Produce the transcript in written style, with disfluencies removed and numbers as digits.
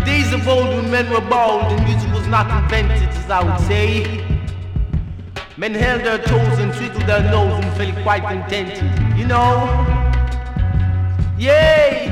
days of old when men were bold and music was not invented, as I would say. Men held their toes and twiddled their nose and felt quite contented, you know? Yay!